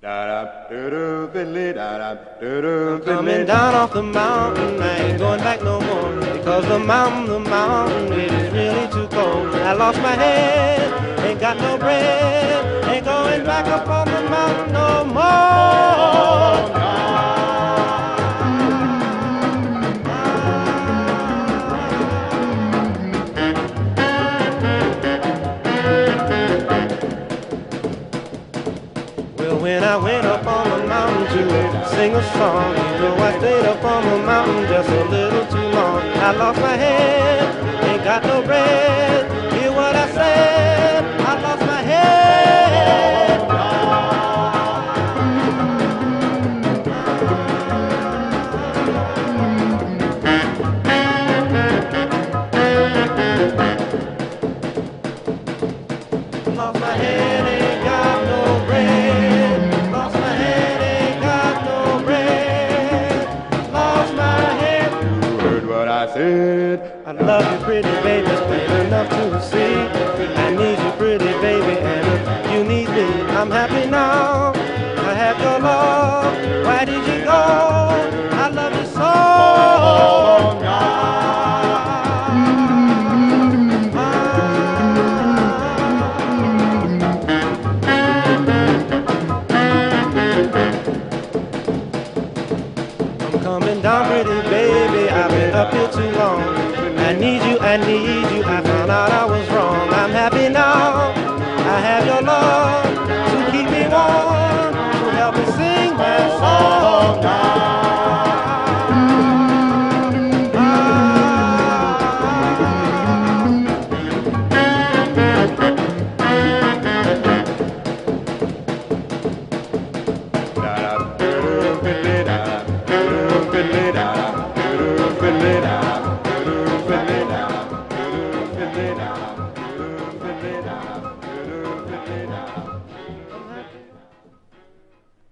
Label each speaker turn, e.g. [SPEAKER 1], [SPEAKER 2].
[SPEAKER 1] I'm coming down off the mountain, I ain't going back no more. Because the mountain, it is really too cold. I lost my head, ain't got no bread, ain't going back up on the mountain no more. Well, when I went up on the mountain to sing a song, you know I stayed up on the mountain just a little too long. I lost my head, ain't got no bread. Hear what I said? I lost my head. Lost my head, ain't got no bread. Lost my head, ain't got no bread. Lost my head.
[SPEAKER 2] You heard what I said.
[SPEAKER 1] I love you, pretty baby, plain enough to see. I need you, pretty baby, and if you need me, I'm happy now. I have your love. Why did you go? I love you so. I'm coming down, pretty baby, I've been up here too long. I need you, I found out I was wrong. I'm happy now, I have your love to keep me warm, to help me sing my song now.
[SPEAKER 2] Da da da da da da da da da da da da da da da da da da da